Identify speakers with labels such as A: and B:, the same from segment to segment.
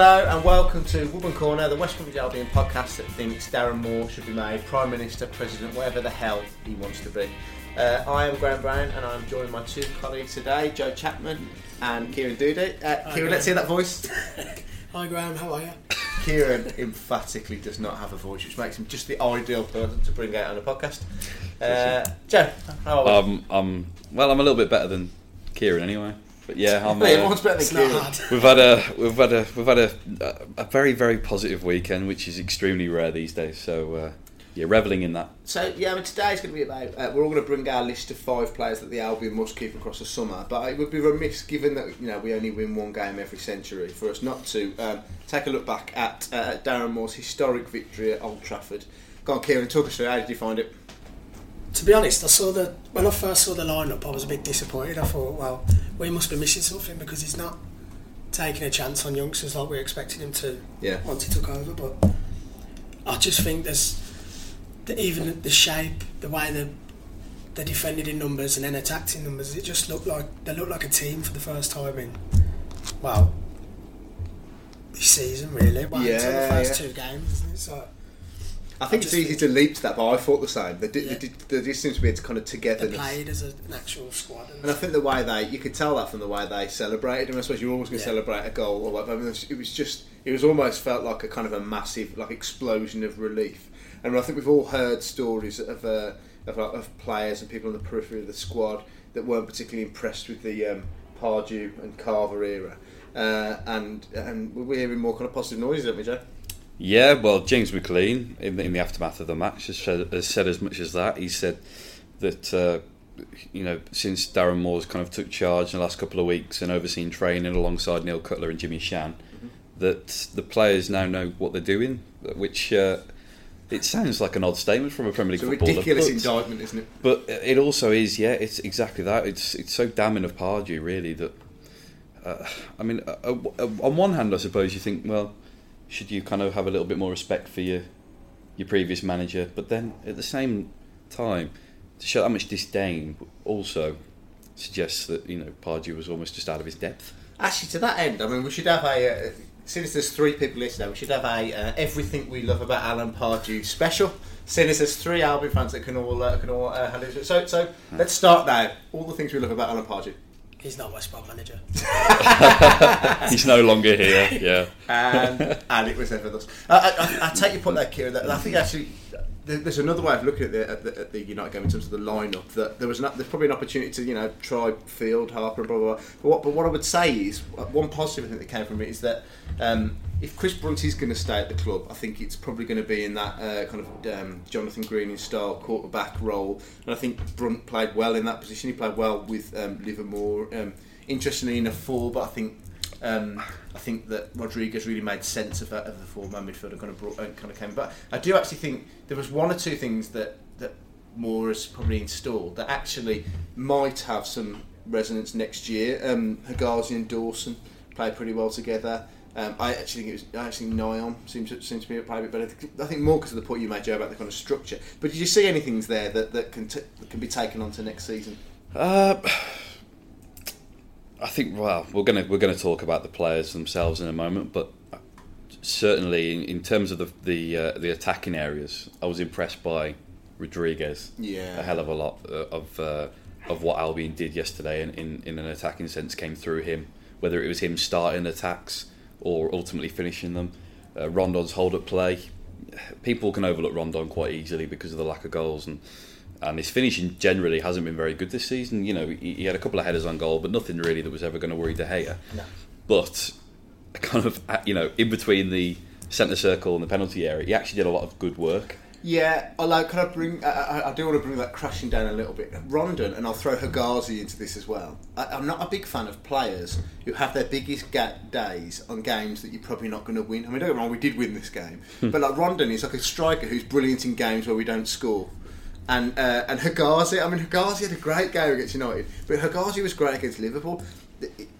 A: Hello and welcome to Woburn Corner, the West Bromwich Albion podcast that thinks Darren Moore should be made Prime Minister, President, whatever the hell he wants to be. I am Graham Brown and I'm joined by my two colleagues today, Joe Chapman and Kieran Doody. Kieran, let's hear that voice.
B: Hi Graham, how are you?
A: Kieran emphatically does not have a voice, which makes him just the ideal person to bring out on a podcast. Joe, how are we?
C: I'm a little bit better than Kieran anyway. But yeah,
A: everyone's better than Kieran.
C: We've had a very, very positive weekend, which is extremely rare these days. So revelling in that.
A: So today's going to be about. We're all going to bring our list of 5 players that the Albion must keep across the summer. But it would be remiss, given that we only win one game every century, for us not to take a look back at Darren Moore's historic victory at Old Trafford. Go on, Kieran, talk us through. How did you find it?
B: To be honest, when I first saw the lineup, I was a bit disappointed. I thought, well, we must be missing something because he's not taking a chance on youngsters like we expected him to once he took over. But I just think even the shape, the way they defended in numbers and then attacked in numbers, it just looked like a team for the first time in this season, really. Until the first 2 games, isn't it? So
A: I think it's easy to leap to that, but I thought the same. They did seem to be kind of together.
B: They played as an actual squad.
A: And I think the way you could tell that from the way they celebrated. And I suppose you're always going to celebrate a goal or whatever. I mean, it almost felt like a kind of a massive explosion of relief. And I think we've all heard stories of players and people on the periphery of the squad that weren't particularly impressed with the Pardew and Carver era. And we're hearing more kind of positive noises, aren't we, Joe?
C: Yeah, well, James McLean, in the aftermath of the match, has said as much as that. He said that, since Darren Moore's kind of took charge in the last couple of weeks and overseen training alongside Neil Cutler and Jimmy Shan, that the players now know what they're doing, which it sounds like an odd statement from a Premier League footballer.
A: It's a ridiculous indictment, isn't it?
C: But it also is, it's exactly that. It's so damning of Pardew, really, that, on one hand, I suppose you think, well, should you kind of have a little bit more respect for your previous manager? But then at the same time, to show that much disdain also suggests that Pardew was almost just out of his depth.
A: Actually, to that end, I mean, we should have since there's 3 people listening, we should have everything we love about Alan Pardew special. Since there's 3 Albion fans that can all handle it. So let's start now. All the things we love about Alan Pardew.
B: He's not West Brom manager.
C: He's no longer here. Yeah,
A: and it was ever thus. I take your point there, Kieran. I think actually there's another way of looking at the United game in terms of the lineup. That there's probably an opportunity to try Field, Harper, and blah blah blah. But what I would say is one positive I think that came from it is that if Chris Brunt is going to stay at the club, I think it's probably going to be in that kind of Jonathan Greening style quarterback role. And I think Brunt played well in that position. He played well with Livermore. Interestingly in a 4, but I think that Rodriguez really made sense of the 4-man midfielder kind of came. But I do actually think there was 1 or 2 things that Moore has probably installed that actually might have some resonance next year. Hegazi and Dawson played pretty well together. I actually think Nyon seems to be a bit better. I think more because of the point you made, Joe, about the kind of structure. But did you see any things there that can be taken on to next season?
C: I think we're going to talk about the players themselves in a moment, but certainly in terms of the attacking areas, I was impressed by Rodriguez.
A: Yeah,
C: a hell of a lot of what Albion did yesterday in an attacking sense came through him. Whether it was him starting attacks or ultimately finishing them, Rondon's hold-up play. People can overlook Rondon quite easily because of the lack of goals, and his finishing generally hasn't been very good this season. He had a couple of headers on goal, but nothing really that was ever going to worry De Gea.
A: No.
C: But kind of, in between the centre circle and the penalty area, he actually did a lot of good work.
A: Yeah, I do want to bring that crashing down a little bit. Rondon, and I'll throw Hegazi into this as well. I'm not a big fan of players who have their biggest days on games that you're probably not going to win. I mean, don't get me wrong, we did win this game, but Rondon is like a striker who's brilliant in games where we don't score. And Hegazi, Hegazi had a great game against United, but Hegazi was great against Liverpool.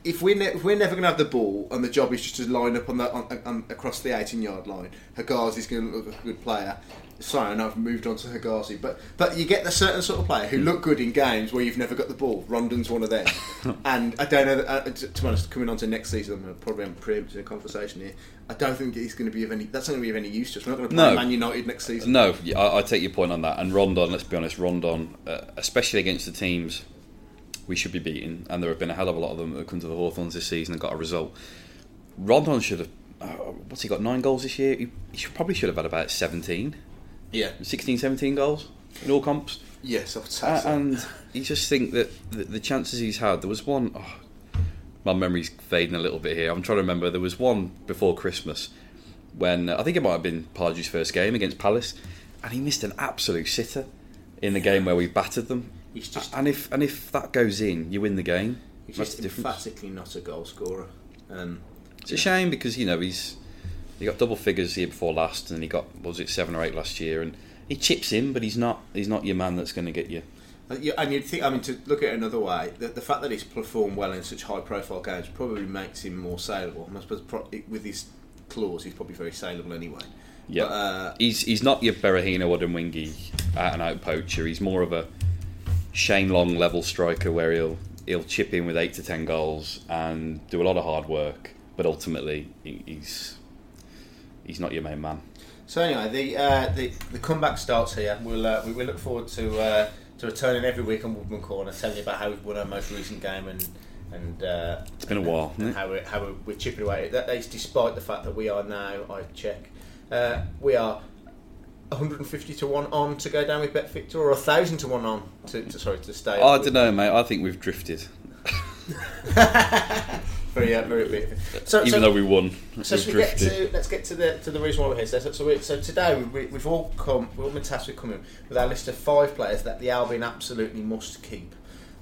A: if we're never going to have the ball and the job is just to line up on across the 18-yard line, Hegazi's going to look like a good player. Sorry, I know I've moved on to Hegazi, but you get the certain sort of player who look good in games where you've never got the ball. Rondon's one of them. And I don't know, to be honest, coming on to next season, I'm probably preempting a conversation here. I don't think he's going to be that's not going to be of any use to us. We're not going to play Man United next season.
C: No, I take your point on that. And Rondon, let's be honest, especially against the teams we should be beating, and there have been a hell of a lot of them that have come to the Hawthorns this season and got a result. Rondon should have, what's he got, 9 goals this year? He probably should have had about 17.
A: Yeah.
C: 16, 17 goals in all comps.
A: Yes, I'd say so.
C: And you just think that the chances he's had, there was one, my memory's fading a little bit here, I'm trying to remember, there was one before Christmas when, I think it might have been Pardew's first game against Palace, and he missed an absolute sitter in the game where we battered them.
A: He's just,
C: and if that goes in, you win the game.
A: He's just emphatically not a goal scorer.
C: It's a shame because he got double figures the year before last, and he got 7 or 8 last year, and he chips in, but he's not your man that's going to get you.
A: And you'd think, to look at it another way, the fact that he's performed well in such high-profile games probably makes him more saleable. I suppose with his clause, he's probably very saleable anyway.
C: Yeah, but, he's not your Berahino or Odemwingie out-and-out poacher. He's more of a Shane Long level striker where he'll chip in with 8 to 10 goals and do a lot of hard work, but ultimately he's not your main man.
A: So anyway, the comeback starts here. We look forward to returning every week on Woodman Corner, telling you about how we've won our most recent game and
C: it's been a while,
A: and how we're chipping away. That is despite the fact that we are now, I check, we are 150 to 1 on to go down with Bet Victor, or 1,000 to 1 on to stay.
C: I don't know, mate. I think we've drifted.
A: Very big.
C: Even though we won,
A: let's get to the reason why we're here. So today we've all been tasked with coming with our list of 5 players that the Albion absolutely must keep.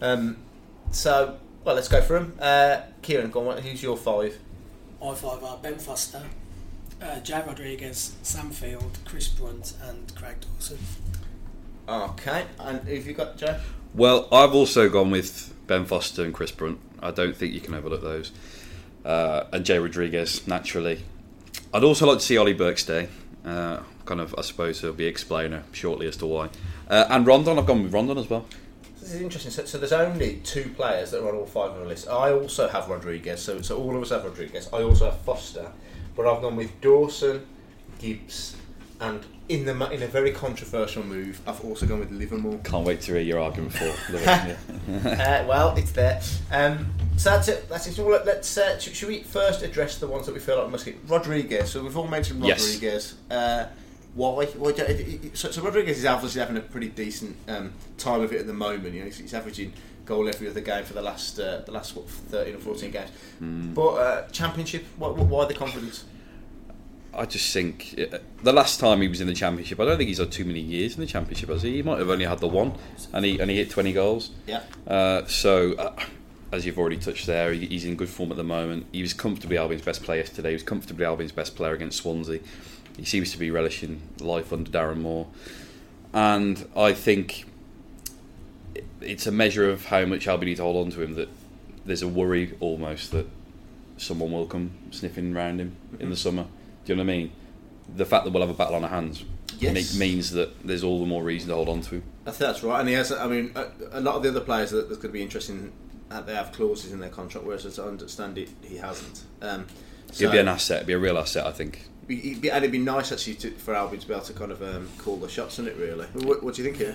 A: Let's go for them. Kieran, go on. Who's your 5?
B: My 5 are Ben Foster, Jay Rodriguez, Sam Field, Chris Brunt, and Craig Dawson.
A: Okay, and who have you got, Jay?
C: Well, I've also gone with Ben Foster and Chris Brunt. I don't think you can overlook those. And Jay Rodriguez, naturally. I'd also like to see Ollie Burke stay. I suppose there'll be an explainer shortly as to why. And Rondon, I've gone with Rondon as well.
A: This is interesting. So there's only 2 players that are on all 5 on the list. I also have Rodriguez, so all of us have Rodriguez. I also have Foster, but I've gone with Dawson, Gibbs, and in a very controversial move, I've also gone with Livermore.
C: Can't wait to hear your argument for
A: well, it's there. So that's it. Let's. Should we first address the ones that we feel like we must keep? Rodriguez. So we've all mentioned Rodriguez. Yes. Why? So Rodriguez is obviously having a pretty decent time of it at the moment. He's averaging goal every other game for the last 13 or 14 games. But Championship, why the confidence?
C: I just think the last time he was in the Championship, I don't think he's had too many years in the Championship, has he? He might have only had the one, and he hit 20 goals.
A: Yeah.
C: As you've already touched there, he's in good form at the moment. He was comfortably Albion's best player yesterday. He was comfortably Albion's best player against Swansea. He seems to be relishing life under Darren Moore, and I think it's a measure of how much Albion need to hold on to him that there's a worry almost that someone will come sniffing around him in the summer. Do you know what I mean? The fact that we'll have a battle on our hands means that there's all the more reason to hold on to him.
A: I think that's right. And he has. I mean, a lot of the other players that's going to be interesting, they have clauses in their contract, whereas as I understand it, he hasn't.
C: He'll be an asset. It'll be a real asset, I think.
A: And it'd be nice actually for Albion to be able to kind of call the shots on it. Really, what do you think here?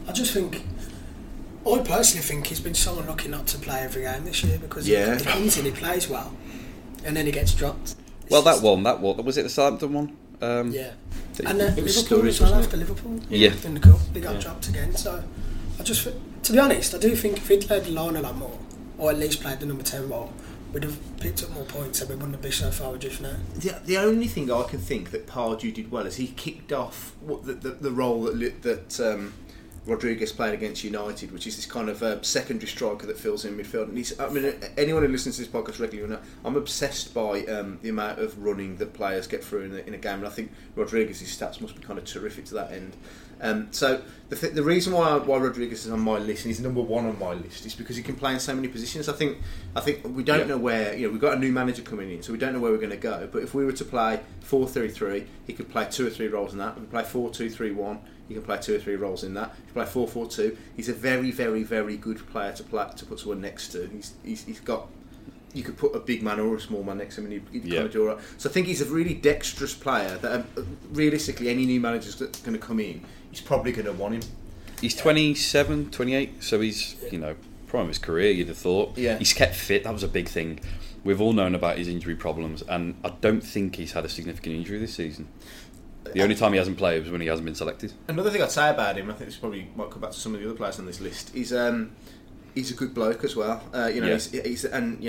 B: I personally think he's been so unlucky not to play every game this year because he comes in, he plays well, and then he gets dropped.
C: That one was it the Southampton one?
B: Yeah, and Liverpool as well after Liverpool.
C: Yeah,
B: in the cup they got dropped again. So to be honest, I do think if he'd played the line a lot more, or at least played the number 10 role, we'd have picked up more points and we wouldn't have been so far adrift now.
A: The only thing I can think that Pardew did well is he kicked off the role that Rodriguez played against United, which is this kind of secondary striker that fills in midfield. And anyone who listens to this podcast regularly will know I'm obsessed by the amount of running that players get through in a game, and I think Rodriguez's stats must be kind of terrific to that end. So the reason why Rodriguez is on my list and he's number one on my list is because he can play in so many positions. I think we don't know where, we've got a new manager coming in, so we don't know where we're going to go. But if we were to play 4-3-3, he could play 2 or 3 roles in that. If we play 4-2-3-1, he can play 2 or 3 roles in that. If you play 4-4-2, he's a very, very, very good player to put someone next to. He's got. You could put a big man or a small man next to him and he'd kind of do all right. So I think he's a really dexterous player that realistically any new manager's that's going to come in, he's probably going to want him.
C: He's 27, 28, so he's, prime of his career, you'd have thought.
A: Yeah.
C: He's kept fit, that was a big thing. We've all known about his injury problems, and I don't think he's had a significant injury this season. The only time he hasn't played was when he hasn't been selected.
A: Another thing I'd say about him, I think this probably might come back to some of the other players on this list, is he's a good bloke as well. He's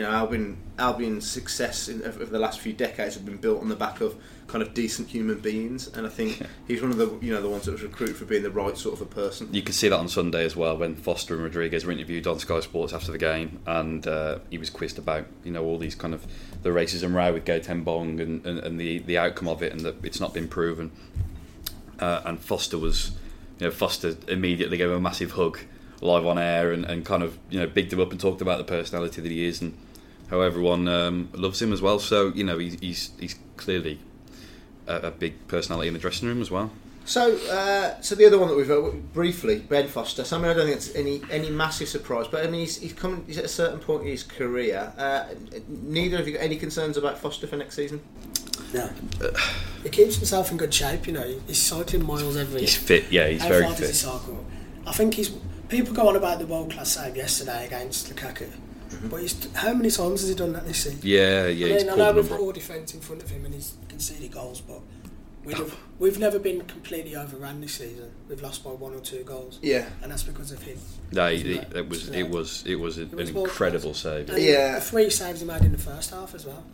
A: Albion's success over the last few decades have been built on the back of kind of decent human beings, and I think he's one of the the ones that was recruited for being the right sort of a person.
C: You could see that on Sunday as well when Foster and Rodriguez were interviewed on Sky Sports after the game, and he was quizzed about all these kind of the racism row with Gaëtan Bong and the outcome of it, and that it's not been proven. And Foster was, Foster immediately gave him a massive hug live on air and kind of bigged him up and talked about the personality that he is and how everyone loves him as well. So he's clearly a big personality in the dressing room as well.
A: So the other one that we've briefly, Ben Foster. So I don't think it's any massive surprise, but he's coming. He's at a certain point in his career. Neither of you got any concerns about Foster for next season?
B: No. He keeps himself in good shape. He's cycling miles every.
C: He's fit. Yeah, he's very fit.
B: How far does he cycle? I think he's. People go on about the world-class save yesterday against Lukaku, but how many times has he done that this season?
C: Yeah.
B: I know we've got all defence in front of him and he's conceded goals, but we've never been completely overrun this season. We've lost by 1 or 2 goals.
A: Yeah,
B: and that's because of him.
C: No, it was an incredible save.
B: And the 3 saves he made in the first half as well.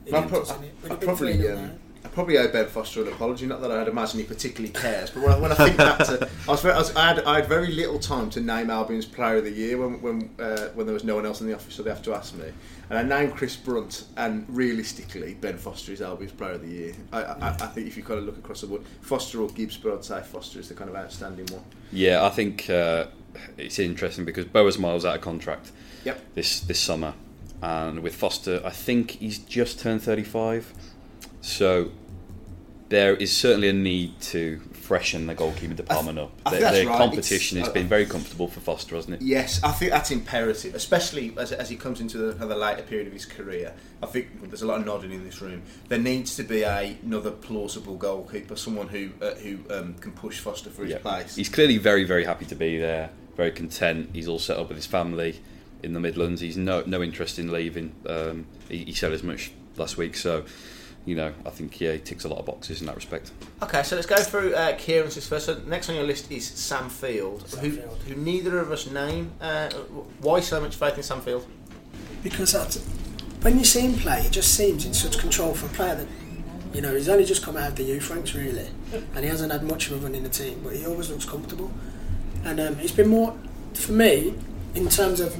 A: I probably owe Ben Foster an apology. Not that I'd imagine he particularly cares, but when I think back to, I had very little time to name Albion's Player of the Year when there was no one else in the office, so they have to ask me. And I named Chris Brunt, and realistically, Ben Foster is Albion's Player of the Year. I think if you kind of look across the board, Foster or Gibbs, but I'd say Foster is the kind of outstanding one.
C: Yeah, I think it's interesting because Boas Miles out of contract.
A: Yep.
C: This summer, and with Foster, I think he's just turned 35. So there is certainly a need to freshen the goalkeeping department up. The competition has been very comfortable for Foster, hasn't it?
A: Yes, I think that's imperative, especially as he comes into the later period of his career. I think there's a lot of nodding in this room. There needs to be another plausible goalkeeper, someone who can push Foster for his place.
C: He's clearly very, very happy to be there, very content. He's all set up with his family in the Midlands. He's no interest in leaving. He said as much last week, so I think he ticks a lot of boxes in that respect.
A: Okay, so let's go through Kieran's first. So next on your list is Sam Field, who neither of us name. Why so much faith in Sam Field?
B: Because when you see him play, he just seems in such control for a player that, he's only just come out of the youth ranks really, and he hasn't had much of a run in the team, but he always looks comfortable. And he's been more, for me, in terms of,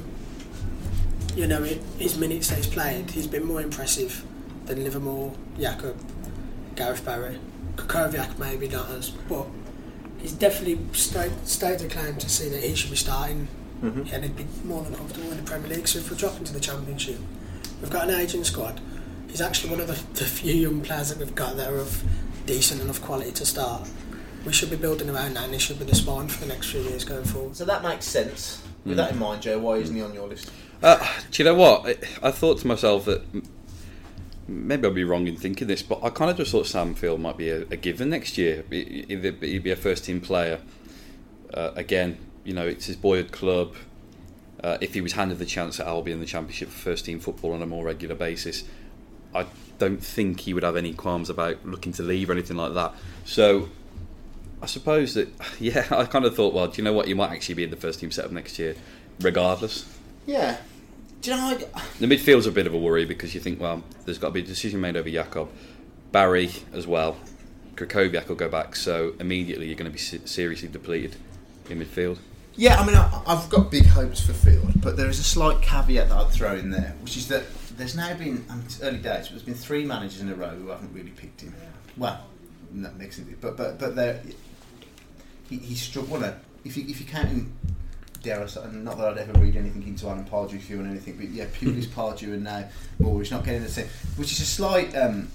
B: his minutes that he's played, he's been more impressive than Livermore, Jakob, Gareth Barry, Kukoviak maybe not as, but he's definitely stated a claim to see that he should be starting, and he'd be more than comfortable in the Premier League. So if we drop into the Championship, we've got an aging squad. He's actually one of the few young players that we've got that are of decent enough quality to start. We should be building around that, and he should be the spine for the next few years going forward.
A: So that makes sense. With that in mind, Joe, why isn't he on your list?
C: Do you know what? I thought to myself that maybe I'll be wrong in thinking this, but I kind of just thought Sam Field might be a given next year. He'd be a first team player. Again, it's his boyhood club. If he was handed the chance at Albion in the Championship for first team football on a more regular basis, I don't think he would have any qualms about looking to leave or anything like that. So I suppose that, I kind of thought, well, do you know what? You might actually be in the first team setup next year, regardless.
A: Yeah. Do you know,
C: the midfield's a bit of a worry because you think, well, there's got to be a decision made over Jakob. Barry as well. Krakowiak will go back, so immediately you're going to be seriously depleted in midfield.
A: Yeah, I've got big hopes for Field, but there is a slight caveat that I'd throw in there, which is that there's now been, it's early days, but there's been 3 managers in a row who haven't really picked him. Well, not mixing it, but he struggled. If you count dare I say, not that I'd ever read anything into Alan Pardew for you and anything, but yeah, Pulis, Pardew, and now Moore. Not getting the same, which is a slight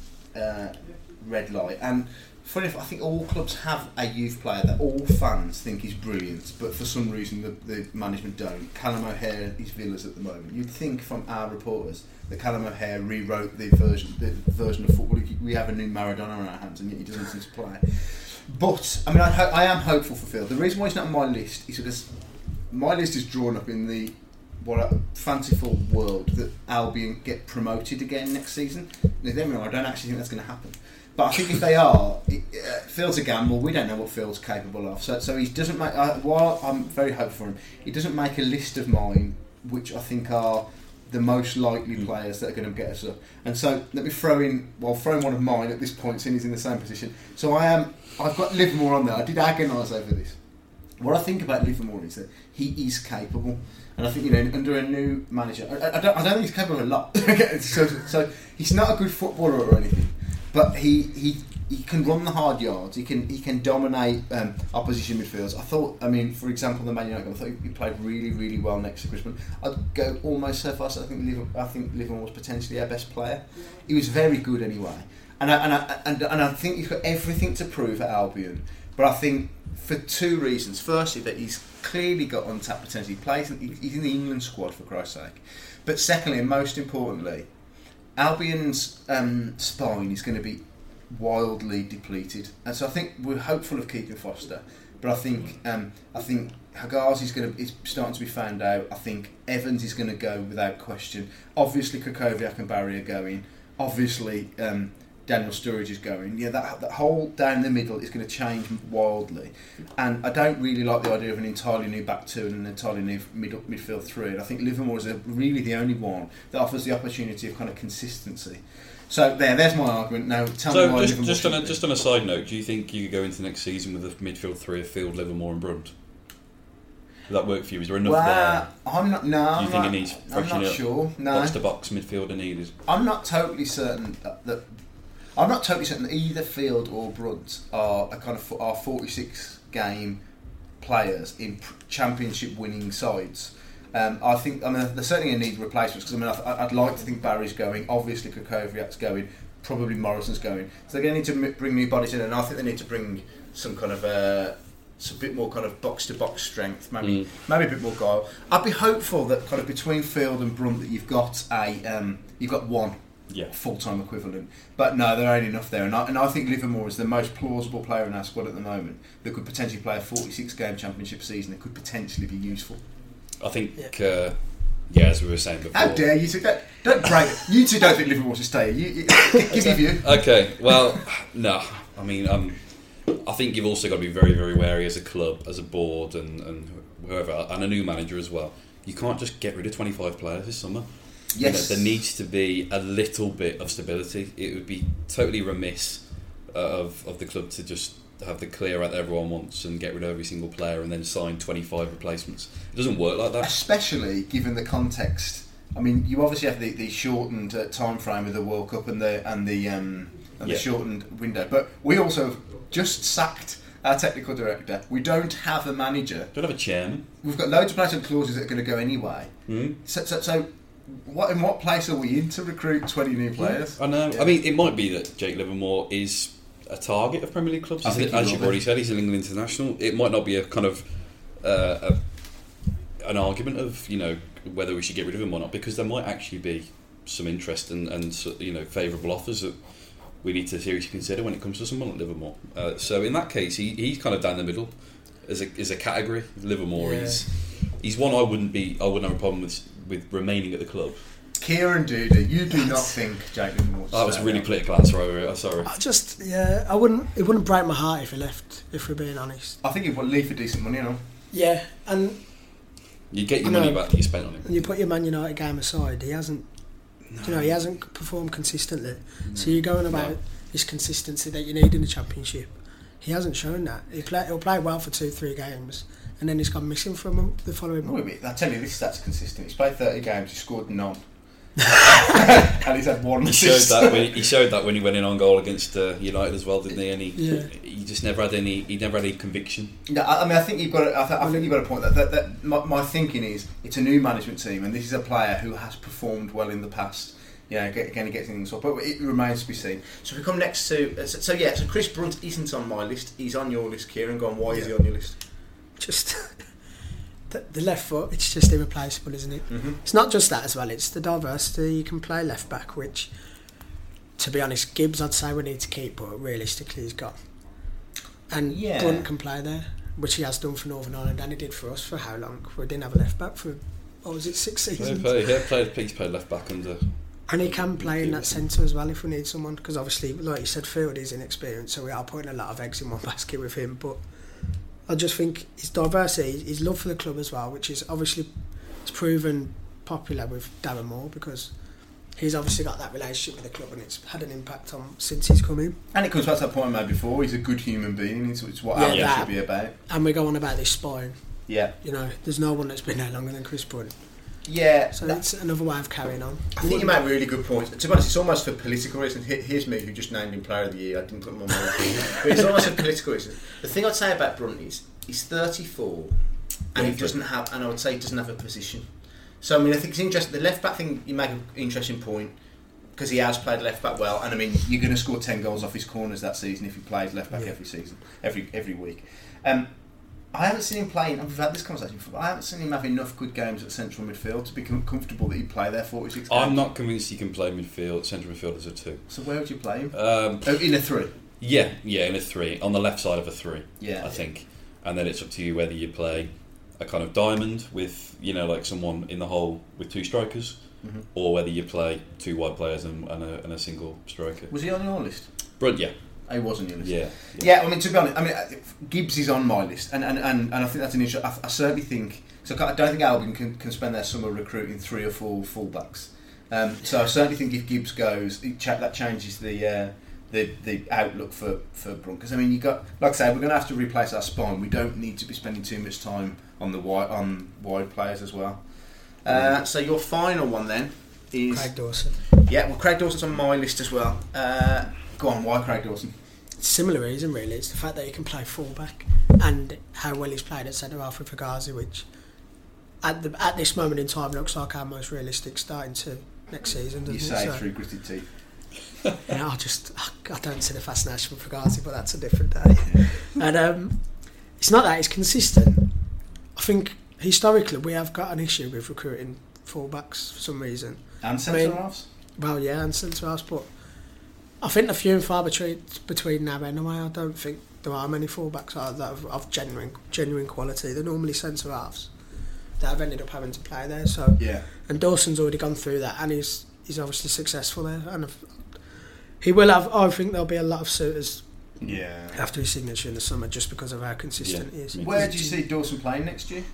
A: red light. And funny enough, I think all clubs have a youth player that all fans think is brilliant, but for some reason the management don't. Callum O'Hare is Villa's at the moment. You'd think from our reporters that Callum O'Hare rewrote the version of football. We have a new Maradona on our hands, and yet he doesn't seem to play. But I mean, I am hopeful for Field. The reason why he's not on my list is because my list is drawn up in the fanciful world that Albion get promoted again next season. Now, don't get me wrong, I don't actually think that's going to happen. But I think if they are, Field's a gamble. We don't know what Field's capable of. So he doesn't make. While I'm very hopeful for him, he doesn't make a list of mine, which I think are the most likely players that are going to get us up. And so let me throwing one of mine at this point, since he's in the same position. So I've got Livermore on there. I did agonise over this. What I think about Livermore is that he is capable, and I think under a new manager, I don't think he's capable of a lot. so he's not a good footballer or anything, but he can run the hard yards. He can dominate opposition midfields. I mean, for example, the Man United game, I thought he played really, really well next to Griezmann. I'd go almost so far. So I think Livermore was potentially our best player. He was very good anyway, and I think he's got everything to prove at Albion. But I think for two reasons. Firstly, that he's clearly got untapped potential. He's in the England squad, for Christ's sake. But secondly, and most importantly, Albion's spine is going to be wildly depleted, and so I think we're hopeful of keeping Foster. But I think Hagazi's is starting to be found out. I think Evans is going to go without question. Obviously, Kukoviak and Barry are going. Obviously, Daniel Sturridge is going. Yeah, that whole down the middle is going to change wildly, and I don't really like the idea of an entirely new back two and an entirely new midfield three. And I think Livermore is really the only one that offers the opportunity of kind of consistency. So there's my argument. Now tell me why Livermore.
C: Just on a side note, do you think you could go into next season with a midfield three of Field, Livermore, and Brunt? Would that work for you? Is there enough there?
A: I'm not. No,
C: do you think it needs freshening up?
A: Sure. No.
C: Box to box midfielder needed.
A: I'm not totally certain that. I'm not totally certain that either Field or Brunt are 46 game players in championship winning sides. I think they're certainly going to need replacements, because I'd like to think Barry's going, obviously Kukoviak's going, probably Morrison's going. So they're going to need to bring new bodies in, and I think they need to bring some kind of some bit more kind of box to box strength, maybe a bit more guile. I'd be hopeful that kind of between Field and Brunt that you've got one. Yeah, full-time equivalent, but no, there ain't enough there, and I think Livermore is the most plausible player in our squad at the moment that could potentially play a 46-game championship season that could potentially be useful.
C: I think, as we were saying before.
A: How dare you two? Don't brag it. You two don't think Livermore should stay. Give your view.
C: Okay, well, no. I mean, I think you've also got to be very, very wary as a club, as a board, and whoever, and a new manager as well. You can't just get rid of 25 players this summer.
A: Yes.
C: There needs to be a little bit of stability. It would be totally remiss of the club to just have the clear out that everyone wants and get rid of every single player and then sign 25 replacements. It doesn't work like that.
A: Especially given the context. I mean, you obviously have the shortened time frame of the World Cup and the shortened window, but we also have just sacked our technical director. We don't have a manager.
C: Don't have a chairman.
A: We've got loads of placement clauses that are going to go anyway. So in what place are we in to recruit 20 new players?
C: I know. Yeah. I mean, it might be that Jake Livermore is a target of Premier League clubs. As you've already said, he's an England international. It might not be a kind of an argument of whether we should get rid of him or not, because there might actually be some interest and favourable offers that we need to seriously consider when it comes to someone like Livermore. So in that case, he's kind of down the middle as a category. Livermore he's one I wouldn't have a problem with remaining at the club.
A: Kieran Duda, you do not think Jake Livermore?
C: That was really political answer. I'm sorry.
B: I wouldn't. It wouldn't break my heart if he left. If we're being honest,
A: I think he would leave for decent money,
B: Yeah, and
C: you get your money back that you spent on him.
B: And you put your Man United game aside, he hasn't. No. He hasn't performed consistently. No. So you're going about this consistency that you need in the Championship. He hasn't shown that. He'll play well for 2-3 games, and then he's gone missing from the following month.
A: I tell you, this stat's consistent. He's played 30 games, he scored none. And he's had one assist.
C: He showed that when he went in on goal against United as well, didn't he? And he just never had any. He never had any conviction.
A: No, I mean, I think you've got. I think you've got a point. That my thinking is, it's a new management team, and this is a player who has performed well in the past. Again, he gets things up, but it remains to be seen. So we come next to. So Chris Brunt isn't on my list. He's on your list, Kieran. Go on. Why is he on your list?
B: Just the left foot. It's just irreplaceable, isn't it? Mm-hmm. It's not just that as well. It's the diversity. You can play left back, which, to be honest, Gibbs I'd say we need to keep, but realistically he's gone. And Brunt can play there, which he has done for Northern Ireland, and he did for us for how long? We didn't have a left back for, 6 seasons?
C: He's played left back under.
B: And he can play in that centre as well if we need someone, because obviously, like you said, Field is inexperienced, so we are putting a lot of eggs in one basket with him. But I just think his diversity, his love for the club as well, which is obviously it's proven popular with Darren Moore, because he's obviously got that relationship with the club and it's had an impact on since he's come in.
A: And it comes back to that point I made before, he's a good human being, it's what Albion should be about.
B: And we go on about this spine.
A: Yeah.
B: There's no one that's been there longer than Chris Brunt.
A: Yeah.
B: So that's another way of carrying on.
A: I think you make really good points. To be honest, it's almost for political reasons. Here's me, who just named him Player of the Year. I didn't put him on my list. But it's almost for political reasons. The thing I'd say about Brunt is, he's 34 and he doesn't have, and I would say he doesn't have a position. So, I mean, I think it's interesting. The left back thing, you make an interesting point, because he has played left back well, and I mean, you're going to score 10 goals off his corners that season if he plays left back every season, every week. I haven't seen him playing, and we've had this conversation before, but I haven't seen him have enough good games at central midfield to be comfortable that he'd play there 46 games.
C: I'm not convinced he can play midfield, central midfield as a 2.
A: So where would you play him? In a 3?
C: Yeah, in a 3, on the left side of a 3,
A: I
C: think. And then it's up to you whether you play a kind of diamond with, like someone in the hole with 2 strikers, or whether you play 2 wide players and a single striker.
A: Was he on your list?
C: Brunt, yeah.
A: He was on your list.
C: Yeah.
A: I mean, to be honest, Gibbs is on my list, and I think that's an issue. I certainly think so. I don't think Albion can spend their summer recruiting 3 or 4 fullbacks. So I certainly think if Gibbs goes, that changes the outlook for Brunt. Because I mean, you got, like I say, we're going to have to replace our spine. We don't need to be spending too much time on the wide players as well. So your final one then is
B: Craig Dawson.
A: Yeah, well, Craig Dawson's on my list as well. Go on, why Craig Dawson?
B: Similar reason, really. It's the fact that he can play fullback and how well he's played at centre half with Fugazi, which at this moment in time looks like our most realistic starting to next season.
A: You say through gritted teeth.
B: I don't see the fascination with Fugazi, but that's a different day. And it's not that, it's consistent. I think historically we have got an issue with recruiting fullbacks for some reason.
A: And centre halves?
B: Well, yeah, and centre halves, but I think the few and far between now anyway. I don't think there are many fullbacks that of genuine quality. They're normally centre halves that have ended up having to play there. So and Dawson's already gone through that, and he's obviously successful there. And he will have. I think there'll be a lot of suitors. After his signature in the summer, just because of how consistent he is.
A: Where do you see Dawson playing next year?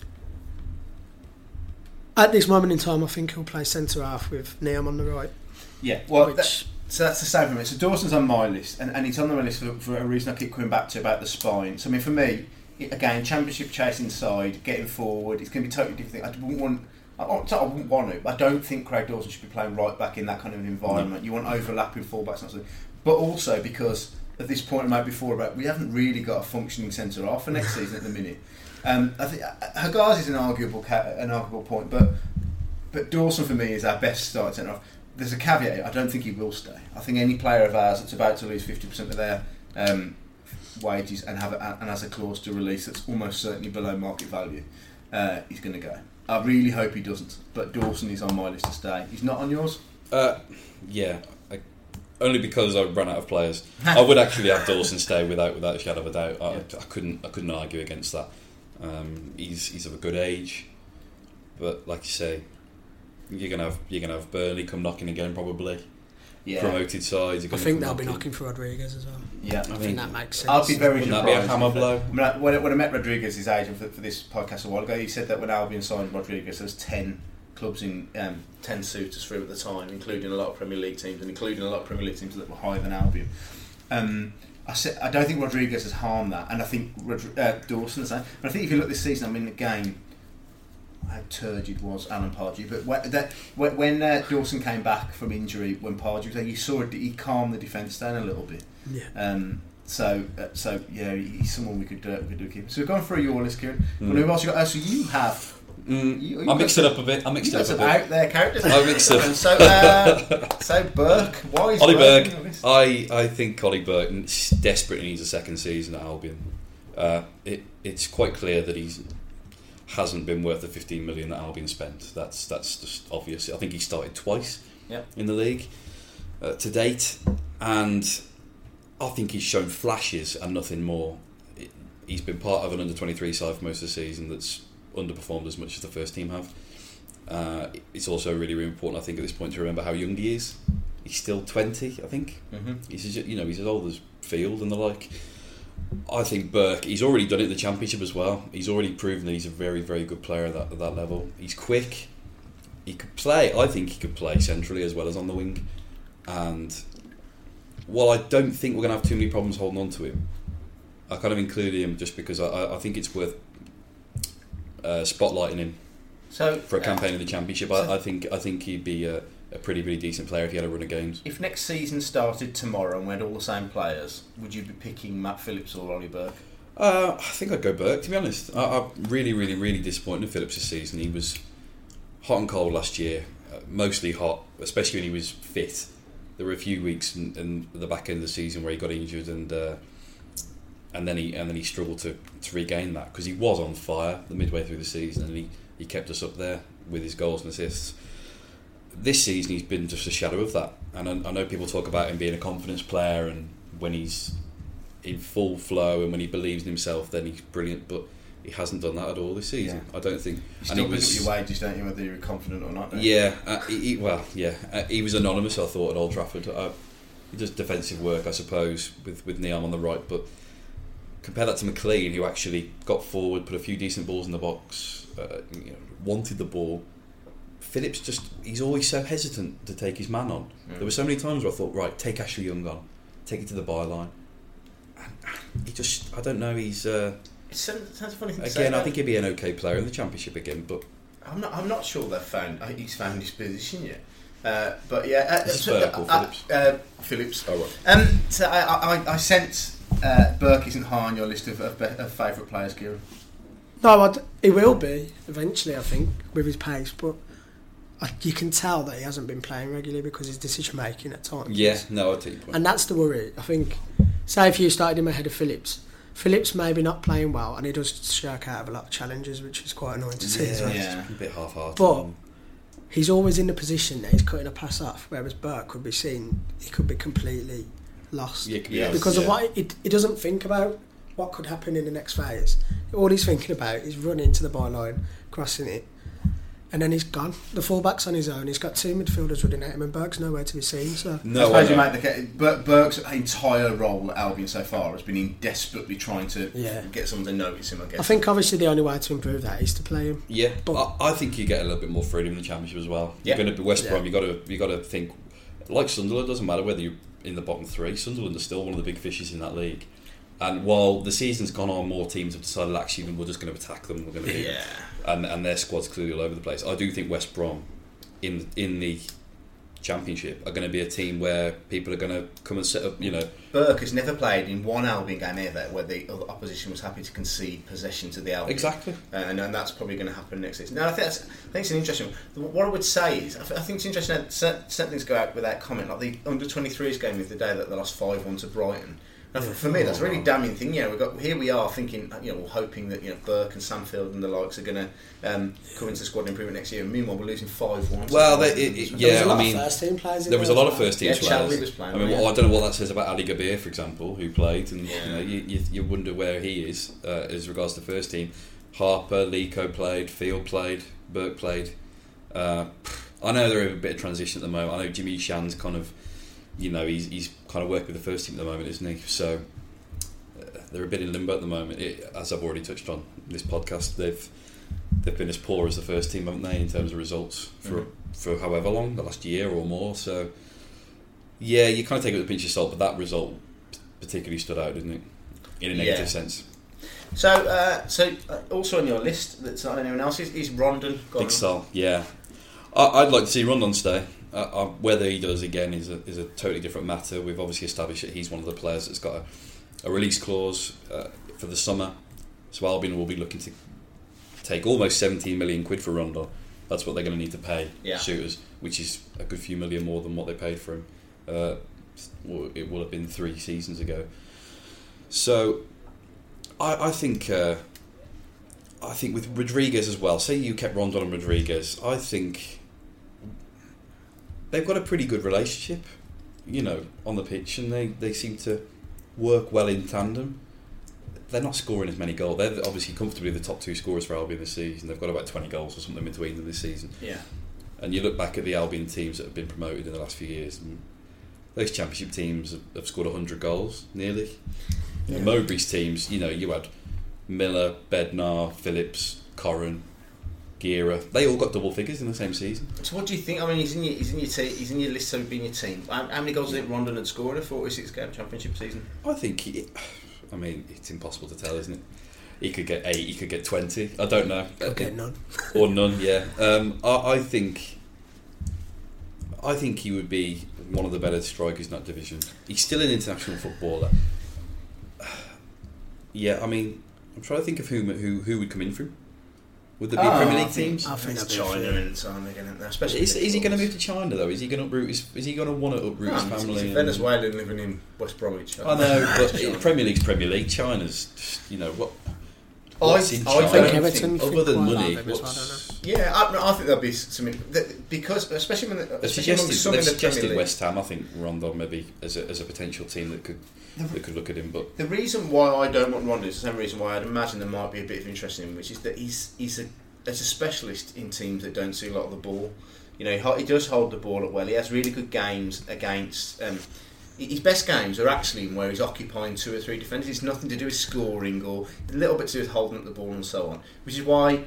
B: At this moment in time, I think he'll play centre half with Neom on the right.
A: Yeah, well, so that's the same for me. So Dawson's on my list, and he's on my list for a reason I keep coming back to about the spine. So I mean, for me, again, championship chase inside, getting forward, it's going to be a totally different thing. I wouldn't want to, but I don't think Craig Dawson should be playing right back in that kind of environment. No. You want overlapping fullbacks, not something. But also because of this point I made before about we haven't really got a functioning centre half for next season at the minute. I think Fugazi is an arguable point, but Dawson for me is our best starting centre half. There's a caveat. I don't think he will stay. I think any player of ours that's about to lose 50% of their wages and has a clause to release that's almost certainly below market value, he's going to go. I really hope he doesn't. But Dawson is on my list to stay. He's not on yours?
C: Only because I've run out of players. I would actually have Dawson stay without a shadow of a doubt. I couldn't argue against that. He's of a good age, but like you say, you're gonna have Burnley come knocking again probably. Yeah. Promoted sides.
B: I think they'll be knocking for Rodriguez as well.
A: Yeah,
B: I think that makes sense.
A: I'll be very
C: surprised. Wouldn't that be a hammer blow?
A: When I met Rodriguez, his agent for this podcast a while ago, he said that when Albion signed Rodriguez, there was 10 clubs in 10 suitors through at the time, including a lot of Premier League teams and including a lot of Premier League teams that were higher than Albion. I said I don't think Rodriguez has harmed that, and I think Dawson has. But I think if you look this season, I mean, again, how turgid was Alan Pardew, but when Dawson came back from injury, when Pardew was there, you saw he calmed the defence down a little bit.
B: Yeah.
A: yeah, he's someone we could do keep. So we've gone through your list, Kieran. Who else you got? So you have.
C: I mixed it up a bit.
A: Out there characters.
C: I mixed it.
A: So Burke. Why is
C: Ollie
A: Burke?
C: I think Ollie Burke desperately needs a second season at Albion. It's quite clear that he hasn't been worth the 15 million that Albion spent. That's just obvious. I think he started twice in the league to date, and I think he's shown flashes and nothing more. He's been part of an under-23 side for most of the season that's underperformed as much as the first team have. It's also really, really important, I think, at this point to remember how young he is. He's still 20, I think. Mm-hmm. He's as old as Field and the like. I think Burke, he's already done it in the Championship as well. He's already proven that he's a very, very good player at that level. He's quick. He could play. I think he could play centrally as well as on the wing. And while I don't think we're going to have too many problems holding on to him, I kind of included him just because I think it's worth spotlighting him for a campaign in the Championship. I think he'd be a pretty decent player if he had a run of games.
A: If next season started tomorrow and we had all the same players, would you be picking Matt Phillips or Ollie Burke?
C: I think I'd go Burke, to be honest. I'm really disappointed in Phillips this season. He was hot and cold last year, mostly hot, especially when he was fit. There were a few weeks in the back end of the season where he got injured and then he struggled to regain that because he was on fire the midway through the season and he kept us up there with his goals and assists. This season he's been just a shadow of that, and I know people talk about him being a confidence player and when he's in full flow and when he believes in himself then he's brilliant, but he hasn't done that at all this season. I don't think.
A: You still look at your wages, don't you, whether you're confident or not?
C: He was anonymous, I thought, at Old Trafford. He does defensive work, I suppose, with Niam on the right, but compare that to McLean, who actually got forward, put a few decent balls in the box, wanted the ball. Phillips he's always so hesitant to take his man on. There were so many times where I thought, right, take Ashley Young on, take it to the byline. And he just, I don't know, he's... It
A: sounds a funny thing to
C: say. Again, I
A: though.
C: think he'd be an okay player in the Championship again, but...
A: I'm not sure he's found his position yet. But yeah... Phillips.
C: Oh, right.
A: So I sense Burke isn't high on your list of favourite players, Kieran.
B: No, he will be eventually, I think, with his pace, but you can tell that he hasn't been playing regularly because his decision making at times.
C: Yeah, no, I'll take your point.
B: And that's the worry. I think, say if you started him ahead of Phillips maybe not playing well, and he does shirk out of a lot of challenges, which is quite annoying to see as well.
C: Yeah, a bit half-hearted.
B: But he's always in the position that he's cutting a pass off, whereas Burke could be seen, he could be completely lost because of what he doesn't think about what could happen in the next phase. All he's thinking about is running to the byline, crossing it, and then he's gone. The fullback's on his own. He's got two midfielders running at him, and Burke's nowhere to be seen. So
A: I suppose you make the Burke's entire role at Albion so far has been in desperately trying to get someone to notice him. I
B: think obviously the only way to improve that is to play him.
C: Yeah, but I think you get a little bit more freedom in the Championship as well. You're going to be West Brom. You got to think like Sunderland. It doesn't matter whether you're in the bottom three. Sunderland are still one of the big fishes in that league. And while the season's gone on, more teams have decided actually we're just going to attack them. We're going to and their squad's clearly all over the place. I do think West Brom in the Championship are going to be a team where people are going to come and set up.
A: Burke has never played in one Albion game ever where the other opposition was happy to concede possession to the Albion.
C: Exactly,
A: and that's probably going to happen next season. Now I think it's an interesting one. What I would say is I think it's interesting that certain things go out without comment. Like the under-23s game the other day that they lost 5-1 to Brighton. Now, for me, that's a really damning thing. We are thinking, hoping that Burke and Samfield and the likes are going to come into the squad and improve it next year. And meanwhile, we're losing 5-1.
B: Well, first team players.
C: There was a lot of first team players.
A: Chadley was playing.
C: I don't know what that says about Ali Gabir, for example, who played, and you wonder where he is as regards to first team. Harper, Lico played, Field played, Burke played. I know they're in a bit of transition at the moment. I know Jimmy Shan's kind of. He's kind of working with the first team at the moment, isn't he? So they're a bit in limbo at the moment. As I've already touched on in this podcast, they've been as poor as the first team, haven't they, in terms of results for however long, the last year or more. So yeah, you kind of take it with a pinch of salt, but that result particularly stood out, didn't it, in a negative sense?
A: So also on your list that's not anyone else's is Rondon.
C: Big Sal, yeah. I'd like to see Rondon stay. Whether he does again is a totally different matter. We've obviously established that he's one of the players that's got a release clause for the summer. So Albion will be looking to take almost 17 million quid for Rondon. That's what they're going to need to pay Souters, which is a good few million more than what they paid for him. It will have been 3 seasons ago. So I think with Rodriguez as well, say you kept Rondon and Rodriguez, I think they've got a pretty good relationship, on the pitch, and they seem to work well in tandem. They're not scoring as many goals. They're obviously comfortably the top 2 scorers for Albion this season. They've got about 20 goals or something between them this season.
A: Yeah.
C: And you look back at the Albion teams that have been promoted in the last few years, and those Championship teams have scored 100 goals, nearly. Yeah. Mowbray's teams, you had Miller, Bednar, Phillips, Corran, Gira. They all got double figures in the same season.
A: So what do you think? I mean, he's in your list, so being your team. How many goals did Rondon had scored in a 46-game Championship season?
C: I think it's impossible to tell, isn't it? He could get 8, he could get 20. I don't know.
B: Could get none.
C: Or none, yeah. I think he would be one of the better strikers in that division. He's still an international footballer. Yeah, I mean, I'm trying to think of who would come in for him. Would there be Premier League teams?
A: I think it's China and time again. Especially
C: is he going to move to China though? Is he going to uproot his? Is he going to want to uproot his family?
A: He's Venezuelan living in West Bromwich.
C: I know, but Premier League's Premier League. China's just, what?
A: I
C: think
B: Everton
C: other than money.
B: I
A: think there'll be something because especially when
C: they've suggested West Ham. I think Rondon maybe as a potential team that could look at him. But
A: the reason why I don't want Rondon is the same reason why I'd imagine there might be a bit of interest in him, which is that he's a specialist in teams that don't see a lot of the ball. He does hold the ball up well. He has really good games against. His best games are actually where he's occupying 2 or 3 defenders. It's nothing to do with scoring or a little bit to do with holding up the ball and so on. Which is why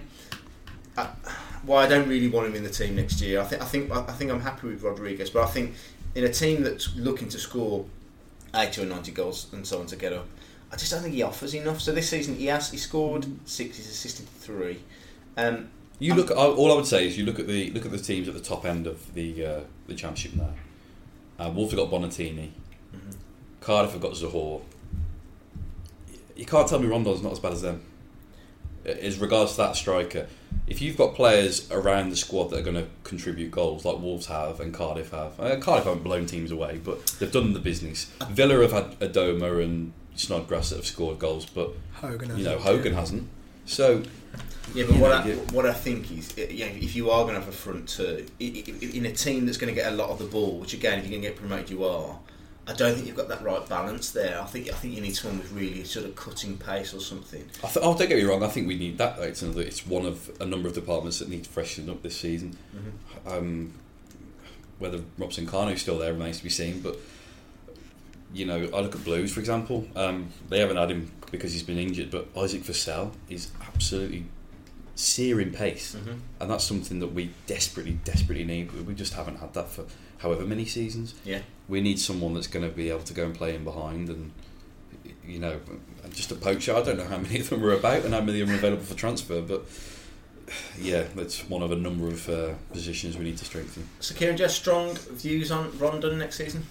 A: I don't really want him in the team next year. I think I'm happy with Rodriguez, but I think in a team that's looking to score 80 or 90 goals and so on to get up, I just don't think he offers enough. So this season he scored 6, he's assisted 3.
C: You look. All I would say is you look at the teams at the top end of the Championship now. Wolves have got Bonatini.
A: Mm-hmm.
C: Cardiff have got Zohore. You can't tell me Rondon's not as bad as them. As regards to that striker, if you've got players around the squad that are going to contribute goals like Wolves have and Cardiff have, Cardiff haven't blown teams away, but they've done the business. Villa have had Adoma and Snodgrass that have scored goals, but Hogan hasn't. So.
A: Yeah, but what I think is, if you are going to have a front 2 in a team that's going to get a lot of the ball, which again, if you're going to get promoted, you are. I don't think you've got that right balance there. I think you need someone with really sort of cutting pace or something.
C: Don't get me wrong. I think we need that. It's one of a number of departments that need freshening up this season. Mm-hmm. Whether Robson Kano's still there remains to be seen. But I look at Blues, for example. They haven't had him because he's been injured, but Isaac Vassell is absolutely searing pace,
A: mm-hmm.
C: and that's something that we desperately need. We just haven't had that for however many seasons.
A: Yeah,
C: we need someone that's going to be able to go and play in behind, and just a poacher. I don't know how many of them are about and how many of them are available for transfer, but yeah, that's one of a number of positions we need to strengthen.
A: So, Kieran, do you have strong views on Rondon next season?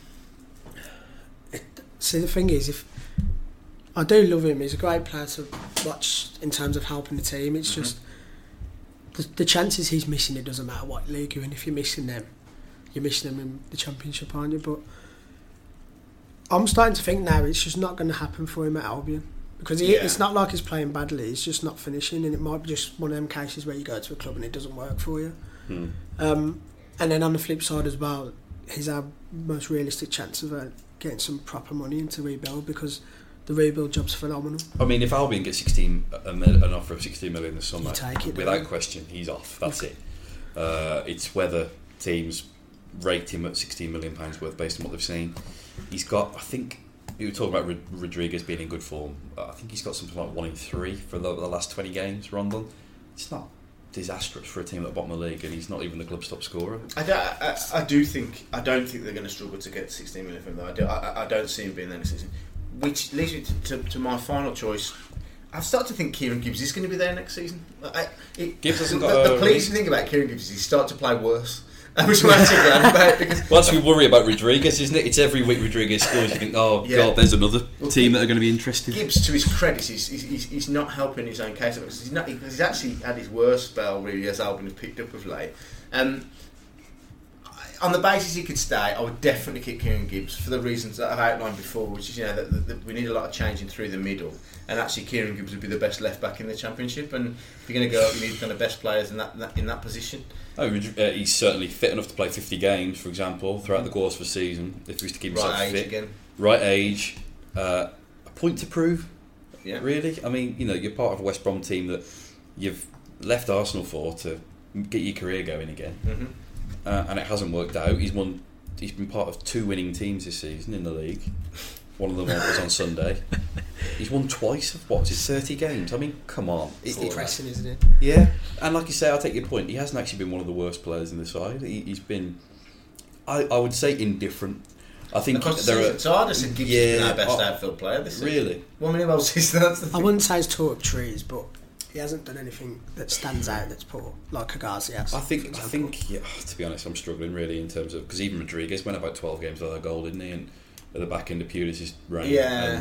B: See, the thing is, if I do love him, he's a great player to watch in terms of helping the team. It's
A: mm-hmm.
B: just the chances he's missing, it doesn't matter what league you're in. If you're missing them, you're missing them in the Championship, aren't you? But I'm starting to think now it's just not going to happen for him at Albion, because it's not like he's playing badly, he's just not finishing, and it might be just one of them cases where you go to a club and it doesn't work for you. And then on the flip side as well, he's our most realistic chance of getting some proper money into rebuild, because the rebuild job's phenomenal.
C: I mean, if Albion gets an offer of 16 million this summer, without question, he's off. That's it. It's whether teams rate him at £16 million worth based on what they've seen. He's got, I think, you were talking about Rodriguez being in good form. I think he's got something like 1 in 3 for the last 20 games, Rondon. It's not disastrous for a team at the bottom of the league, and he's not even the club's top scorer. I
A: don't think they're going to struggle to get 16 million from them. I don't see him being there next season. Which leads me to my final choice. I've started to think Kieran Gibbs is going to be there next season.
C: Gibbs hasn't got
A: the pleasing thing about Kieran Gibbs is he's started to play worse. Which we're actually glad about, because
C: once we worry about Rodriguez, isn't it? It's every week Rodriguez scores. You think, oh god, there's another team that are going to be interested.
A: Gibbs, to his credit, he's not helping his own case because he's actually had his worst spell really as Albion have picked up of late. On the basis he could stay, I would definitely keep Kieran Gibbs for the reasons that I've outlined before, which is that we need a lot of changing through the middle, and actually Kieran Gibbs would be the best left back in the Championship. And if you're going to go up, you need kind of best players in that position.
C: Oh, he's certainly fit enough to play 50 games, for example, throughout the course of a season. If he was to keep himself fit,
A: again.
C: Right age, a point to prove.
A: Yeah,
C: really. I mean, you're part of a West Brom team that you've left Arsenal for to get your career going again.
A: Mm-hmm.
C: And it hasn't worked out. He's been part of 2 winning teams this season in the league. One of them was on Sunday. He's won twice of 30 games. I mean, come on.
B: It's depressing, isn't it?
C: Yeah. And like you say, I'll take your point. He hasn't actually been one of the worst players in the side. He's been, I would say, indifferent. I think
A: it's harder to give Gibbs our best outfield player this season.
C: Really?
A: Well, many else is that?
B: I wouldn't say he's tore up trees, but he hasn't done anything that stands out that's poor, like Hegazi has.
C: I think, to be honest, I'm struggling really in terms of, because even Rodriguez went about 12 games without a goal, didn't he? And at the back end of Pulis' reign,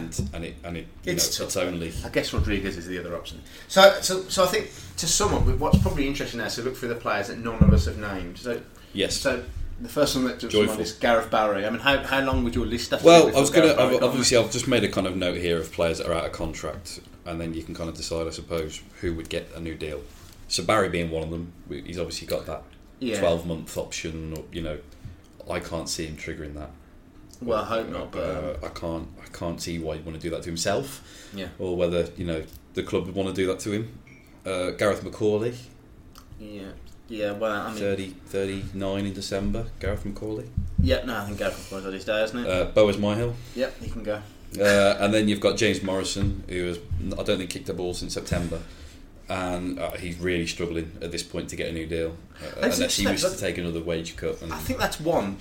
C: and it's only.
A: I guess Rodriguez is the other option. So I think to sum up, what's probably interesting now is to look through the players that none of us have named. So
C: yes.
A: So the first one that jumps to mind is Gareth Barry. I mean, how long would your list have to
C: Well,
A: be?
C: I was going to obviously I've just made a kind of note here of players that are out of contract, and then you can kind of decide, I suppose, who would get a new deal. So Barry being one of them, he's obviously got that 12-month option. I can't see him triggering that.
A: Well, I hope not. But
C: I can't see why he'd want to do that to himself.
A: Yeah.
C: Or whether the club would want to do that to him. Gareth McCauley.
A: Yeah. Yeah. Well, I mean,
C: 39 in December. Gareth McCauley.
A: Yeah. No, I think Gareth McCauley's on his day, isn't it?
C: Boaz Myhill.
A: Yep, he can go.
C: And then you've got James Morrison, who I don't think kicked a ball since September. And he's really struggling at this point to get a new deal, unless he was to take another wage cut. And
A: I think that's one.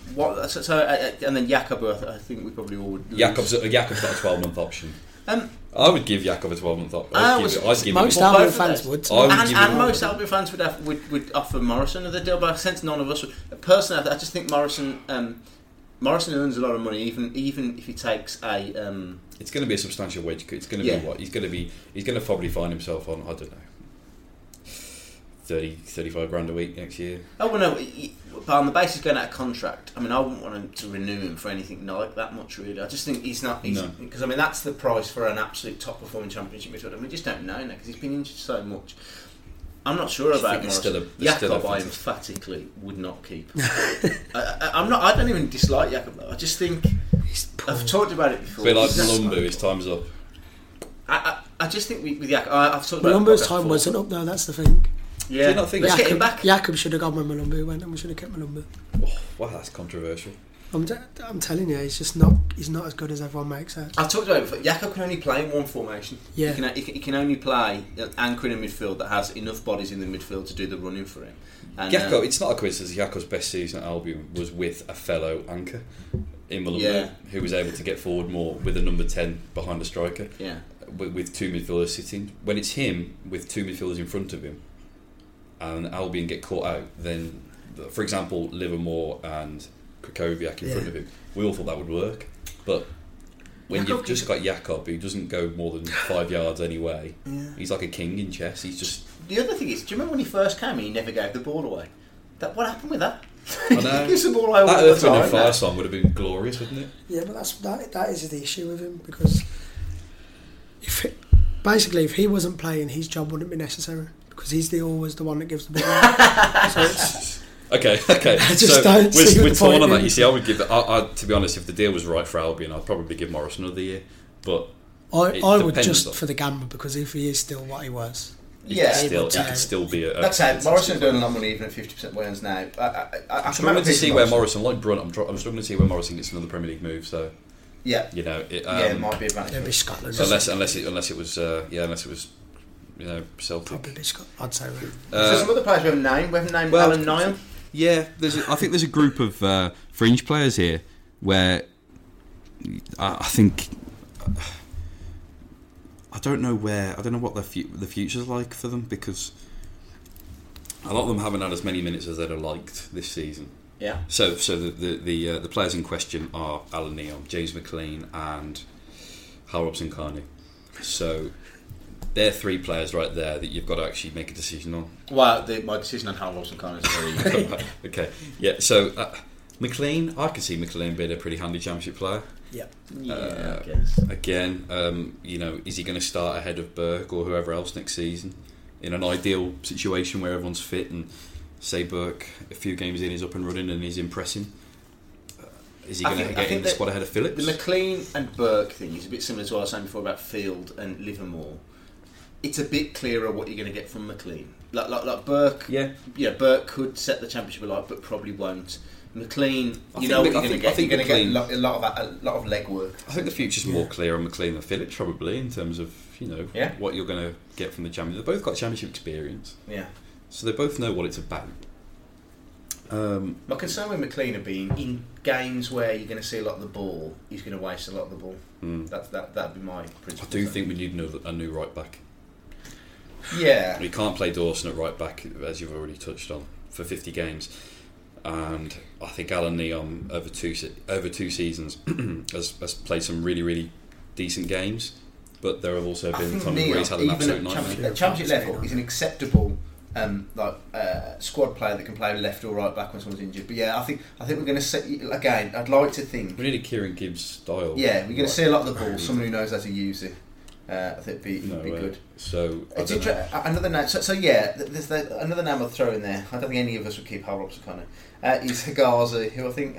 A: And then Jakob, I think we probably all would.
C: Jakob's got a 12-month option. I would give Jakob a 12-month option.
B: Most Albion fans would.
A: And most Albion fans would offer Morrison another deal, but since none of us would. Personally, I just think Morrison earns a lot of money, even if he takes a.
C: It's going to be a substantial wage cut. It's going to be what he's going to probably find himself on. I don't know. 35 grand a week next year.
A: Oh well, no, but on the basis of going out of contract, I mean, I wouldn't want him to renew him for anything like that much, really. I just think he's not, because I mean that's the price for an absolute top performing Championship midfielder, and we just don't know now because he's been injured so much. I'm not sure about Morrison. Jakob, I emphatically would not keep. I don't even dislike Jakob though. I just think I've talked about it before.
C: A bit like Malumbu, his time's up.
A: I just think with Jakob, I've talked about
B: Malumbu's time wasn't up though. That's the thing.
A: Yeah,
C: do you not think
A: let's get him back.
B: Jakob should have gone when Malumbu went, and we should have kept Malumbu.
C: Oh, wow, that's controversial.
B: I'm telling you, he's just not. He's not as good as everyone makes out.
A: I've talked about it before. Jakob can only play in one formation.
B: Yeah,
A: he can only play anchoring in midfield that has enough bodies in the midfield to do the running for him. And,
C: Jakob, it's not a coincidence. Jakob's best season at Albion was with a fellow anchor in Malumbu, who was able to get forward more with a number 10 behind the striker.
A: Yeah,
C: with 2 midfielders sitting. When it's him with 2 midfielders in front of him, and Albion get caught out, then, for example, Livermore and Krychowiak in front of him, we all thought that would work. But when you've just got Jakob, who doesn't go more than 5 yards anyway, he's like a king in chess. He's just.
A: The other thing is, do you remember when he first came? He never gave the ball away. What happened with that?
C: I know.
A: He gives the ball away all
C: that
A: the
C: Earth, Wind
A: time.
C: and Fire song would have been glorious, wouldn't it?
B: Yeah, but that is the issue with him, because if he wasn't playing, his job wouldn't be necessary. Because he's always the one that gives the ball away. So it's,
C: Okay. So we're torn on that. You see, I would give that. To be honest, if the deal was right for Albion, I'd probably give Morrison another year. But
B: I would just for the gamble, because if he is still what he was,
C: he could still be a.
A: That's it. Morrison doing a lot of money even at 50% wins now.
C: I'm struggling to see where Morrison, like Brunt, I'm struggling to see where Morrison gets another Premier League move. So
A: yeah,
C: it
A: might be advantage.
B: It'd be Scotland.
C: Unless it was. Celtic.
B: Probably Scotland. I'd say.
A: There's some other players we haven't named. We haven't named Alan Niall.
C: Yeah, I think there's a group of fringe players here where I think I don't know what the future's like for them, because a lot of them haven't had as many minutes as they'd have liked this season.
A: Yeah.
C: So the players in question are Alan Neom, James McLean, and Hal Robson-Kanu. So they're three players right there that you've got to actually make a decision on.
A: Well, my decision on Hal Robson-Kanu is very
C: okay. Yeah. So McLean, I can see McLean being a pretty handy Championship player.
B: Yeah.
A: I guess.
C: Again, is he going to start ahead of Burke or whoever else next season? In an ideal situation where everyone's fit and say Burke a few games in is up and running and he's impressing, is he going to get in the squad ahead of Phillips?
A: The McLean and Burke thing is a bit similar to what I was saying before about Field and Livermore. It's a bit clearer what you're going to get from McLean. Like Burke, Burke could set the Championship alight, but probably won't. McLean, what you're going to get. You're going to get a lot of legwork.
C: I think the future's more clear on McLean than Phillips, probably, in terms of what you're going to get from the Championship. They've both got Championship experience, so they both know what it's about.
A: My concern with McLean have been in games where you're going to see a lot of the ball, he's going to waste a lot of the ball. That'd be my principle.
C: I do think we need a new right back.
A: Yeah,
C: we can't play Dawson at right back, as you've already touched on, for 50 games. And I think Alan Neom over two seasons has played some really, really decent games, but there have also been times where he's had an absolute nightmare.
A: At Championship level, he's an acceptable squad player that can play left or right back when someone's injured. But yeah, I think we're going to set again. I'd like to think
C: we need a Kieran Gibbs style.
A: Yeah, we're going to see a lot of the ball. Someone who knows how to use it. I think it'd be good.
C: So
A: it's another name. So yeah, there's another name I'll throw in there. I don't think any of us would keep Hal Robson-Kanu. Is Higazi, who I think.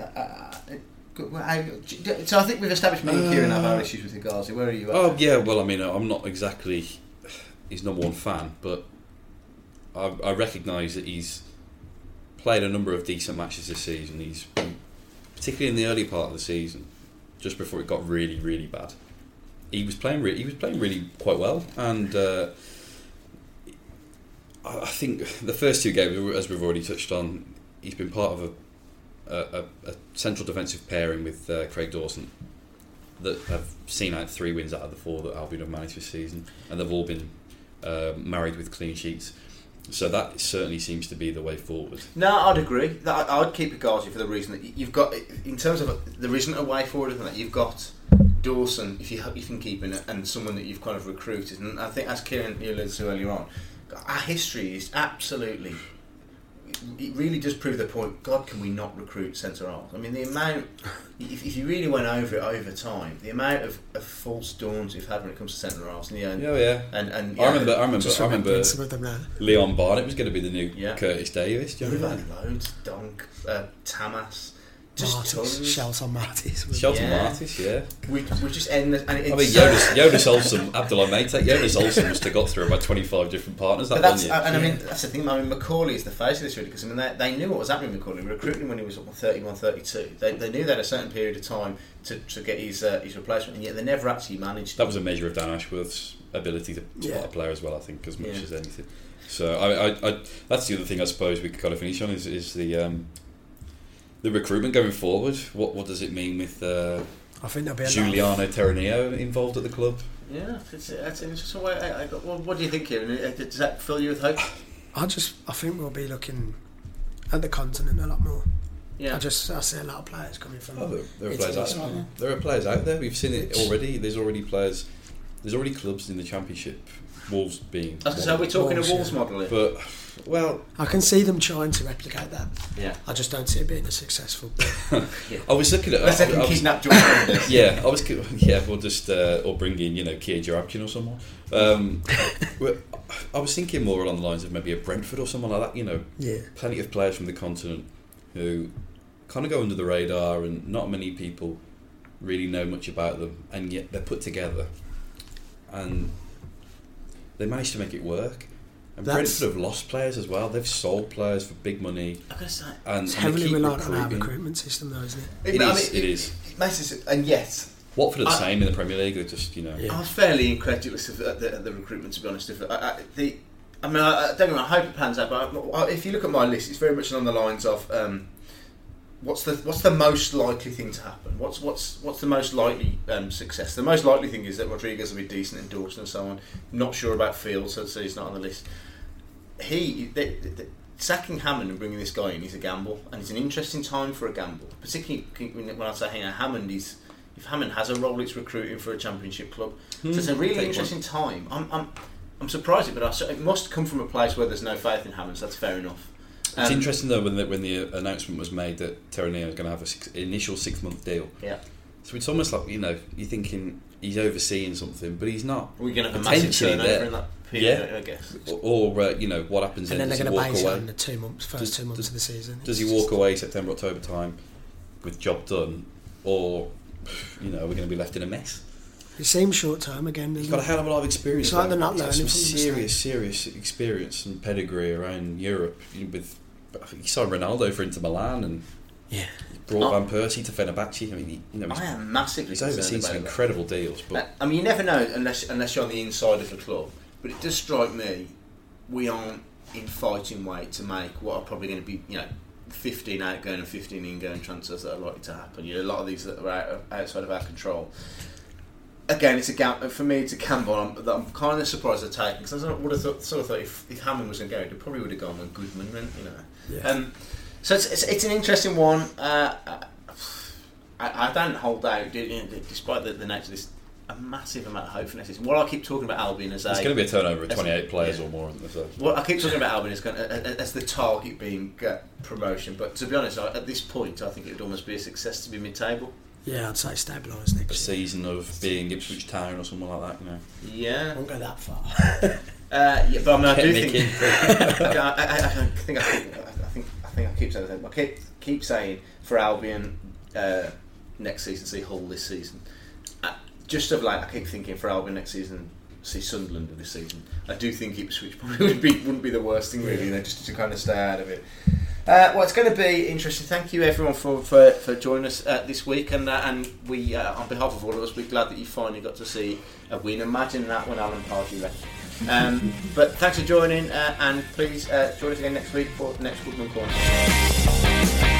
A: So I think we've established me and Kieran have our issues with Higazi. Where are you at?
C: Oh yeah, well I mean I'm not exactly his number one fan, but I recognise that he's played a number of decent matches this season. He's particularly in the early part of the season, just before it got really, really bad. He was playing really quite well, and I think the first two games, as we've already touched on, he's been part of a central defensive pairing with Craig Dawson that have seen out 3 wins out of the 4 that Albion have managed this season, and they've all been married with clean sheets. So that certainly seems to be the way forward.
A: No, I'd agree. I'd keep Higazi for the reason that you've got, in terms of there isn't a way forward than that. You've got Dawson, if you can keep in it, and someone that you've kind of recruited. And I think, as Kieran alluded to earlier on, our history is absolutely. It really does prove the point. God, can we not recruit centre halves? I mean, the amount. If you really went over it over time, the amount of false dawns we've had when it comes to centre halves. And
C: I remember. Leon Barnett was going to be the new Curtis Davis. Do you remember
A: that? Loads. Donk, Tamas.
B: Shelton Martis.
C: Martis, yeah.
A: We just end this. And
C: Jonas Olsen, Abdullah Maytek. Jonas Olsen must have got through about 25 different partners that one year.
A: And I mean, that's the thing. I mean, Macaulay is the face of this really, because I mean, they knew what was happening with Macaulay. We recruited him when he was 31, 32. They knew they had a certain period of time to get his replacement, and yet they never actually managed.
C: That was a measure of Dan Ashworth's ability to spot a player as well, I think, as much as anything. So I that's the other thing I suppose we could kind of finish on is the recruitment going forward. What does it mean with
B: I think there'll be
C: Giuliano Terraneo involved at the club?
A: Yeah, that's an interesting way. What do you think, Kieran? Does that fill you with hope?
B: I think we'll be looking at the continent a lot more.
A: Yeah,
B: I see a lot of players coming from.
C: There are players out there. There are players out there. We've seen it already. There's already players. There's already clubs in the Championship. Wolves being.
A: So we're talking a Wolves model here.
C: But well,
B: I can see them trying to replicate that.
A: Yeah,
B: I just don't see it being as successful.
C: I was looking at.
A: Let's let them kidnap George Mendes.
C: Yeah, I was. Yeah, we'll just or bring in Kia Jarabkin or someone. I was thinking more along the lines of maybe a Brentford or someone like that. Plenty of players from the continent who kind of go under the radar, and not many people really know much about them, and yet they're put together, and they managed to make it work. And Brentford have lost players as well. They've sold players for big money.
B: It's heavily reliant on our recruitment system, though, isn't it?
C: It is.
A: And yet,
C: Watford are the same in the Premier League. They're just
A: I was fairly incredulous at the recruitment, to be honest. I don't get me wrong, I hope it pans out. But if you look at my list, it's very much along the lines of what's the most likely thing to happen? What's the most likely success? The most likely thing is that Rodriguez will be decent in Dawson and so on. Not sure about Field, so he's not on the list. The sacking Hammond and bringing this guy in is a gamble, and it's an interesting time for a gamble. Particularly when I say, Hammond is, if Hammond has a role, it's recruiting for a Championship club. So it's a really interesting time. I'm surprised, but it must come from a place where there's no faith in Hammond. So that's fair enough.
C: It's interesting though when the announcement was made that Terranea is going to have an initial 6-month deal.
A: Yeah.
C: So it's almost like, you're thinking he's overseeing something, but he's not.
A: We're going to have a massive turnover in that period, I guess.
C: Or what happens then?
B: And then they're going to base it on the first 2 months of the season.
C: Does he walk away September, October time with job done, or we're going to be left in a mess?
B: It seems short term again.
C: He's got a hell of a lot of experience.
B: It's like they're not learning
C: some
B: from
C: serious experience and pedigree around Europe. I think he signed Ronaldo for Inter Milan and brought Van Persie to Fenerbahce. I mean,
A: I am massively
C: concerned. He's overseen some incredible deals. But
A: you never know unless you're on the inside of the club. But it does strike me we aren't in fighting weight to make what are probably going to be 15 outgoing and 15 ingoing transfers that are likely to happen. A lot of these that are outside of our control. Again, it's a gamble for me. It's a gamble that I'm kind of surprised they're taking, because I would have thought if Hammond was going to go, they probably would have gone with Goodman.
B: Yeah.
A: So it's an interesting one. I don't hold out, despite the nature of this, a massive amount of hope for next season. What I keep talking about Albion as
C: it's going to be a turnover of 28 players or more.
A: What I keep talking about Albion as the target being promotion, but to be honest, at this point, I think it would almost be a success to be mid-table.
B: Yeah, I'd say stabilise next
C: season of being Ipswich Town or something like that.
A: Yeah,
B: I won't go that far.
A: But I do think I keep saying that. I keep saying for Albion next season, see Hull this season. Just of late, I keep thinking for Albion next season, see Sunderland this season. I do think Ipswich probably wouldn't be the worst thing really, just to kind of stay out of it. Well, it's going to be interesting. Thank you everyone for joining us this week, and we on behalf of all of us, we're glad that you finally got to see a win. Imagine that when Alan Pardew left. But thanks for joining, and please join us again next week for the next Goodman Corner.